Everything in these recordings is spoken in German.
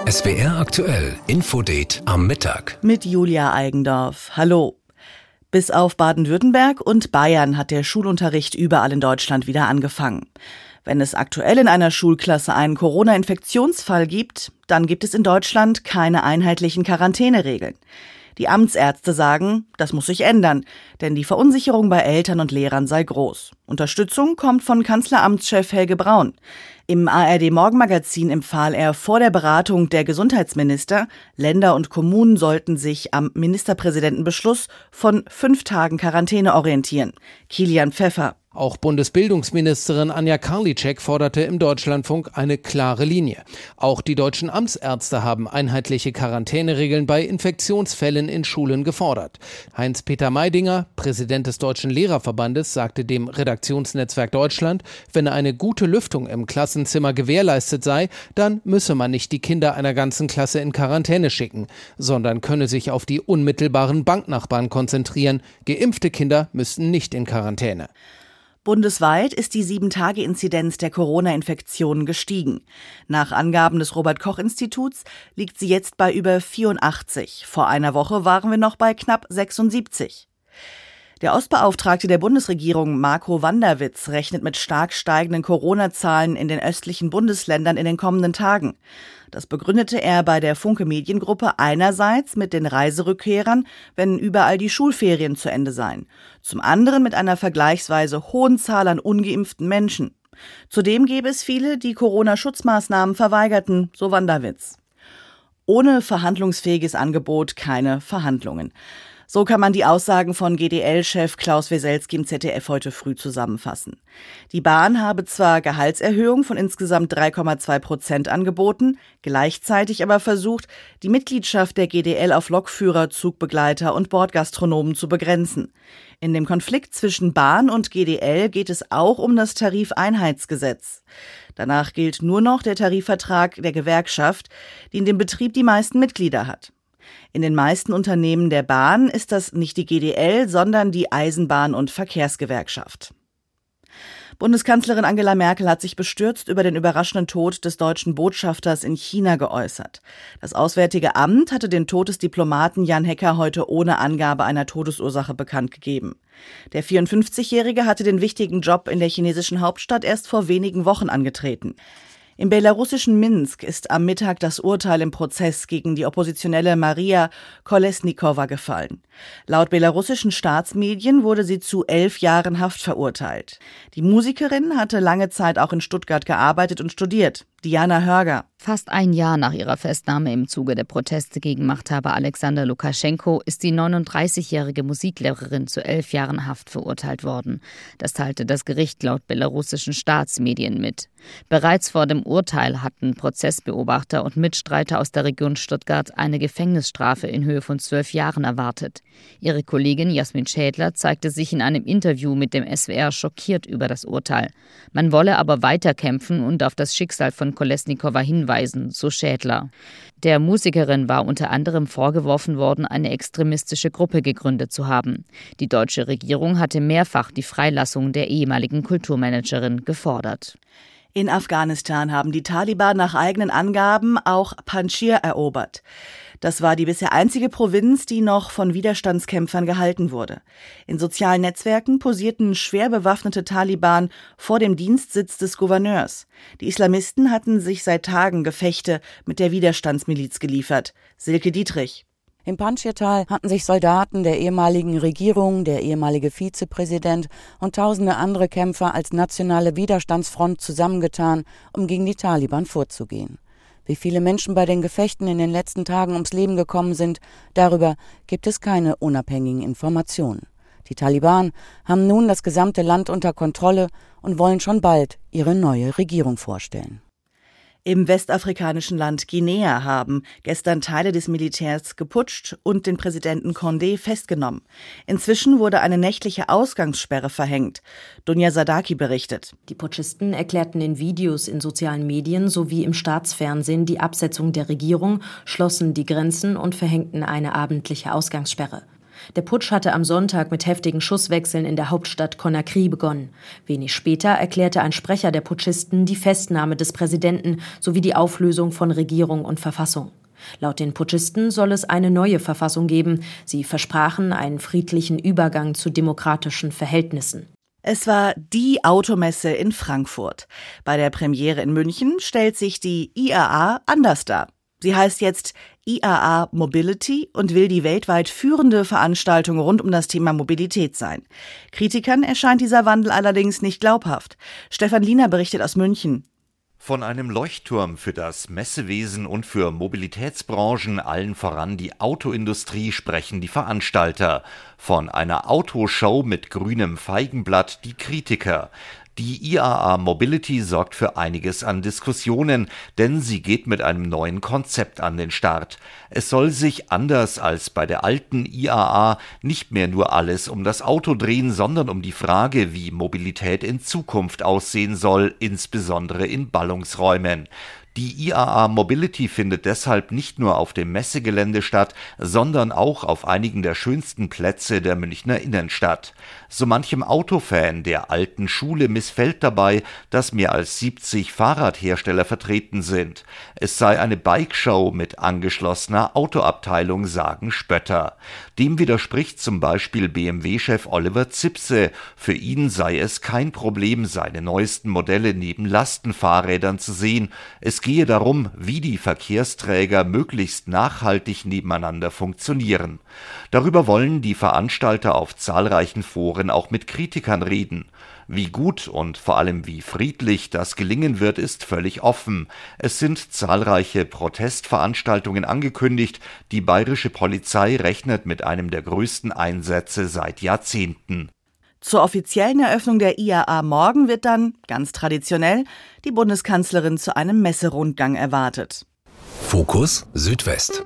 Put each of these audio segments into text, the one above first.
SWR aktuell, Infodate am Mittag. Mit Julia Eigendorf. Hallo. Bis auf Baden-Württemberg und Bayern hat der Schulunterricht überall in Deutschland wieder angefangen. Wenn es aktuell in einer Schulklasse einen Corona-Infektionsfall gibt, dann gibt es in Deutschland keine einheitlichen Quarantäneregeln. Die Amtsärzte sagen, das muss sich ändern, denn die Verunsicherung bei Eltern und Lehrern sei groß. Unterstützung kommt von Kanzleramtschef Helge Braun. Im ARD-Morgenmagazin empfahl er vor der Beratung der Gesundheitsminister, Länder und Kommunen sollten sich am Ministerpräsidentenbeschluss von 5 Tagen Quarantäne orientieren. Kilian Pfeffer. Auch Bundesbildungsministerin Anja Karliczek forderte im Deutschlandfunk eine klare Linie. Auch die deutschen Amtsärzte haben einheitliche Quarantäneregeln bei Infektionsfällen in Schulen gefordert. Heinz-Peter Meidinger, Präsident des Deutschen Lehrerverbandes, sagte dem Redaktionsnetzwerk Deutschland, wenn eine gute Lüftung im Klassenzimmer gewährleistet sei, dann müsse man nicht die Kinder einer ganzen Klasse in Quarantäne schicken, sondern könne sich auf die unmittelbaren Banknachbarn konzentrieren. Geimpfte Kinder müssten nicht in Quarantäne. Bundesweit ist die 7-Tage-Inzidenz der Corona-Infektionen gestiegen. Nach Angaben des Robert-Koch-Instituts liegt sie jetzt bei über 84. Vor einer Woche waren wir noch bei knapp 76. Der Ostbeauftragte der Bundesregierung, Marco Wanderwitz, rechnet mit stark steigenden Corona-Zahlen in den östlichen Bundesländern in den kommenden Tagen. Das begründete er bei der Funke Mediengruppe einerseits mit den Reiserückkehrern, wenn überall die Schulferien zu Ende seien, zum anderen mit einer vergleichsweise hohen Zahl an ungeimpften Menschen. Zudem gäbe es viele, die Corona-Schutzmaßnahmen verweigerten, so Wanderwitz. Ohne verhandlungsfähiges Angebot keine Verhandlungen. So kann man die Aussagen von GDL-Chef Klaus Weselski im ZDF heute früh zusammenfassen. Die Bahn habe zwar Gehaltserhöhung von insgesamt 3,2% angeboten, gleichzeitig aber versucht, die Mitgliedschaft der GDL auf Lokführer, Zugbegleiter und Bordgastronomen zu begrenzen. In dem Konflikt zwischen Bahn und GDL geht es auch um das Tarifeinheitsgesetz. Danach gilt nur noch der Tarifvertrag der Gewerkschaft, die in dem Betrieb die meisten Mitglieder hat. In den meisten Unternehmen der Bahn ist das nicht die GDL, sondern die Eisenbahn- und Verkehrsgewerkschaft. Bundeskanzlerin Angela Merkel hat sich bestürzt über den überraschenden Tod des deutschen Botschafters in China geäußert. Das Auswärtige Amt hatte den Tod des Diplomaten Jan Hecker heute ohne Angabe einer Todesursache bekannt gegeben. Der 54-Jährige hatte den wichtigen Job in der chinesischen Hauptstadt erst vor wenigen Wochen angetreten. Im belarussischen Minsk ist am Mittag das Urteil im Prozess gegen die Oppositionelle Maria Kolesnikova gefallen. Laut belarussischen Staatsmedien wurde sie zu 11 Jahren Haft verurteilt. Die Musikerin hatte lange Zeit auch in Stuttgart gearbeitet und studiert. Diana Hörger. Fast ein Jahr nach ihrer Festnahme im Zuge der Proteste gegen Machthaber Alexander Lukaschenko ist die 39-jährige Musiklehrerin zu 11 Jahren Haft verurteilt worden. Das teilte das Gericht laut belarussischen Staatsmedien mit. Bereits vor dem Urteil hatten Prozessbeobachter und Mitstreiter aus der Region Stuttgart eine Gefängnisstrafe in Höhe von 12 Jahren erwartet. Ihre Kollegin Jasmin Schädler zeigte sich in einem Interview mit dem SWR schockiert über das Urteil. Man wolle aber weiterkämpfen und auf das Schicksal von Kolesnikova hinweisen, so Schädler. Der Musikerin war unter anderem vorgeworfen worden, eine extremistische Gruppe gegründet zu haben. Die deutsche Regierung hatte mehrfach die Freilassung der ehemaligen Kulturmanagerin gefordert. In Afghanistan haben die Taliban nach eigenen Angaben auch Panjshir erobert. Das war die bisher einzige Provinz, die noch von Widerstandskämpfern gehalten wurde. In sozialen Netzwerken posierten schwer bewaffnete Taliban vor dem Dienstsitz des Gouverneurs. Die Islamisten hatten sich seit Tagen Gefechte mit der Widerstandsmiliz geliefert. Silke Dietrich. Im Panjshir-Tal hatten sich Soldaten der ehemaligen Regierung, der ehemalige Vizepräsident und tausende andere Kämpfer als nationale Widerstandsfront zusammengetan, um gegen die Taliban vorzugehen. Wie viele Menschen bei den Gefechten in den letzten Tagen ums Leben gekommen sind, darüber gibt es keine unabhängigen Informationen. Die Taliban haben nun das gesamte Land unter Kontrolle und wollen schon bald ihre neue Regierung vorstellen. Im westafrikanischen Land Guinea haben gestern Teile des Militärs geputscht und den Präsidenten Condé festgenommen. Inzwischen wurde eine nächtliche Ausgangssperre verhängt. Dunja Sadaki berichtet. Die Putschisten erklärten in Videos in sozialen Medien sowie im Staatsfernsehen die Absetzung der Regierung, schlossen die Grenzen und verhängten eine abendliche Ausgangssperre. Der Putsch hatte am Sonntag mit heftigen Schusswechseln in der Hauptstadt Conakry begonnen. Wenig später erklärte ein Sprecher der Putschisten die Festnahme des Präsidenten sowie die Auflösung von Regierung und Verfassung. Laut den Putschisten soll es eine neue Verfassung geben. Sie versprachen einen friedlichen Übergang zu demokratischen Verhältnissen. Es war die Automesse in Frankfurt. Bei der Premiere in München stellt sich die IAA anders dar. Sie heißt jetzt IAA Mobility und will die weltweit führende Veranstaltung rund um das Thema Mobilität sein. Kritikern erscheint dieser Wandel allerdings nicht glaubhaft. Stefan Liener berichtet aus München. Von einem Leuchtturm für das Messewesen und für Mobilitätsbranchen, allen voran die Autoindustrie, sprechen die Veranstalter. Von einer Autoshow mit grünem Feigenblatt die Kritiker. Die IAA Mobility sorgt für einiges an Diskussionen, denn sie geht mit einem neuen Konzept an den Start. Es soll sich anders als bei der alten IAA nicht mehr nur alles um das Auto drehen, sondern um die Frage, wie Mobilität in Zukunft aussehen soll, insbesondere in Ballungsräumen. Die IAA Mobility findet deshalb nicht nur auf dem Messegelände statt, sondern auch auf einigen der schönsten Plätze der Münchner Innenstadt. So manchem Autofan der alten Schule missfällt dabei, dass mehr als 70 Fahrradhersteller vertreten sind. Es sei eine Bikeshow mit angeschlossener Autoabteilung, sagen Spötter. Dem widerspricht zum Beispiel BMW-Chef Oliver Zipse. Für ihn sei es kein Problem, seine neuesten Modelle neben Lastenfahrrädern zu sehen. Es gehe darum, wie die Verkehrsträger möglichst nachhaltig nebeneinander funktionieren. Darüber wollen die Veranstalter auf zahlreichen Foren auch mit Kritikern reden. Wie gut und vor allem wie friedlich das gelingen wird, ist völlig offen. Es sind zahlreiche Protestveranstaltungen angekündigt. Die bayerische Polizei rechnet mit einem der größten Einsätze seit Jahrzehnten. Zur offiziellen Eröffnung der IAA morgen wird dann, ganz traditionell, die Bundeskanzlerin zu einem Messerundgang erwartet. Fokus Südwest.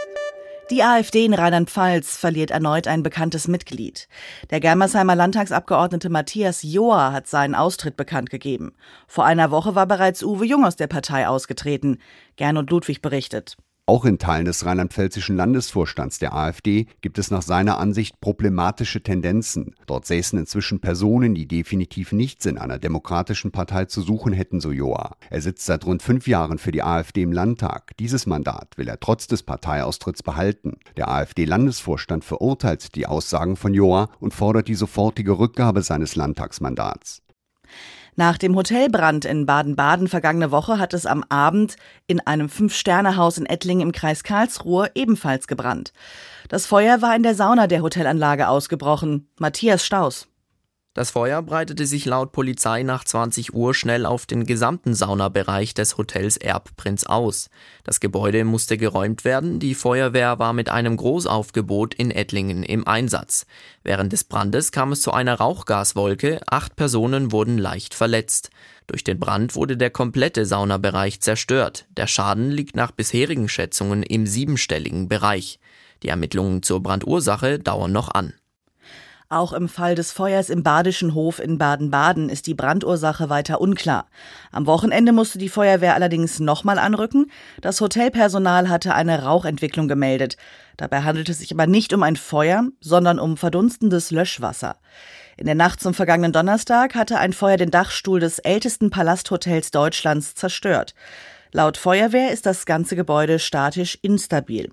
Die AfD in Rheinland-Pfalz verliert erneut ein bekanntes Mitglied. Der Germersheimer Landtagsabgeordnete Matthias Joa hat seinen Austritt bekannt gegeben. Vor einer Woche war bereits Uwe Jung aus der Partei ausgetreten. Gernot Ludwig berichtet. Auch in Teilen des rheinland-pfälzischen Landesvorstands der AfD gibt es nach seiner Ansicht problematische Tendenzen. Dort säßen inzwischen Personen, die definitiv nichts in einer demokratischen Partei zu suchen hätten, so Joa. Er sitzt seit rund 5 Jahren für die AfD im Landtag. Dieses Mandat will er trotz des Parteiaustritts behalten. Der AfD-Landesvorstand verurteilt die Aussagen von Joa und fordert die sofortige Rückgabe seines Landtagsmandats. Nach dem Hotelbrand in Baden-Baden vergangene Woche hat es am Abend in einem 5-Sterne-Haus in Ettlingen im Kreis Karlsruhe ebenfalls gebrannt. Das Feuer war in der Sauna der Hotelanlage ausgebrochen. Matthias Staus. Das Feuer breitete sich laut Polizei nach 20 Uhr schnell auf den gesamten Saunabereich des Hotels Erbprinz aus. Das Gebäude musste geräumt werden, die Feuerwehr war mit einem Großaufgebot in Ettlingen im Einsatz. Während des Brandes kam es zu einer Rauchgaswolke, 8 Personen wurden leicht verletzt. Durch den Brand wurde der komplette Saunabereich zerstört. Der Schaden liegt nach bisherigen Schätzungen im 7-stelligen Bereich. Die Ermittlungen zur Brandursache dauern noch an. Auch im Fall des Feuers im Badischen Hof in Baden-Baden ist die Brandursache weiter unklar. Am Wochenende musste die Feuerwehr allerdings nochmal anrücken. Das Hotelpersonal hatte eine Rauchentwicklung gemeldet. Dabei handelt es sich aber nicht um ein Feuer, sondern um verdunstendes Löschwasser. In der Nacht zum vergangenen Donnerstag hatte ein Feuer den Dachstuhl des ältesten Palasthotels Deutschlands zerstört. Laut Feuerwehr ist das ganze Gebäude statisch instabil.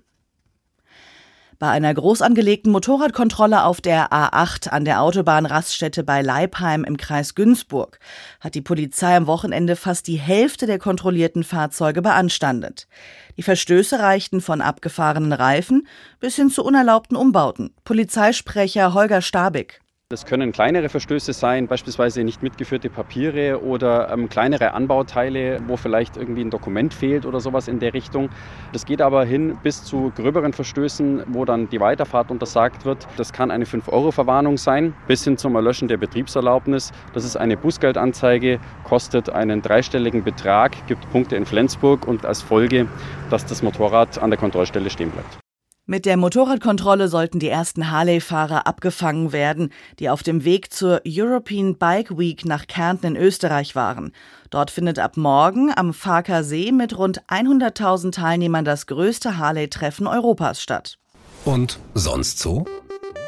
Bei einer groß angelegten Motorradkontrolle auf der A8 an der Autobahnraststätte bei Leipheim im Kreis Günzburg hat die Polizei am Wochenende fast die Hälfte der kontrollierten Fahrzeuge beanstandet. Die Verstöße reichten von abgefahrenen Reifen bis hin zu unerlaubten Umbauten. Polizeisprecher Holger Stabig. Das können kleinere Verstöße sein, beispielsweise nicht mitgeführte Papiere oder kleinere Anbauteile, wo vielleicht irgendwie ein Dokument fehlt oder sowas in der Richtung. Das geht aber hin bis zu gröberen Verstößen, wo dann die Weiterfahrt untersagt wird. Das kann eine 5-Euro-Verwarnung sein, bis hin zum Erlöschen der Betriebserlaubnis. Das ist eine Bußgeldanzeige, kostet einen 3-stelligen Betrag, gibt Punkte in Flensburg und als Folge, dass das Motorrad an der Kontrollstelle stehen bleibt. Mit der Motorradkontrolle sollten die ersten Harley-Fahrer abgefangen werden, die auf dem Weg zur European Bike Week nach Kärnten in Österreich waren. Dort findet ab morgen am Farker See mit rund 100.000 Teilnehmern das größte Harley-Treffen Europas statt. Und sonst so?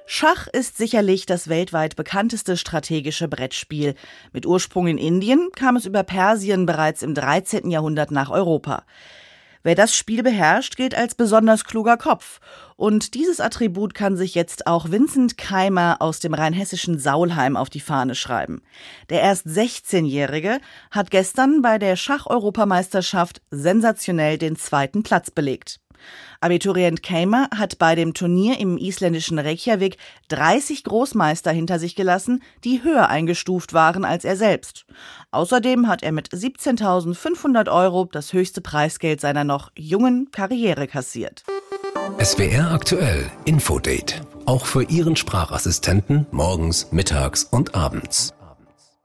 Schach ist sicherlich das weltweit bekannteste strategische Brettspiel. Mit Ursprung in Indien kam es über Persien bereits im 13. Jahrhundert nach Europa. Wer das Spiel beherrscht, gilt als besonders kluger Kopf. Und dieses Attribut kann sich jetzt auch Vincent Keimer aus dem rheinhessischen Saulheim auf die Fahne schreiben. Der erst 16-Jährige hat gestern bei der Schach-Europameisterschaft sensationell den 2. Platz belegt. Abiturient Keimer hat bei dem Turnier im isländischen Reykjavik 30 Großmeister hinter sich gelassen, die höher eingestuft waren als er selbst. Außerdem hat er mit 17.500 € das höchste Preisgeld seiner noch jungen Karriere kassiert. SWR aktuell Infodate. Auch für Ihren Sprachassistenten morgens, mittags und abends.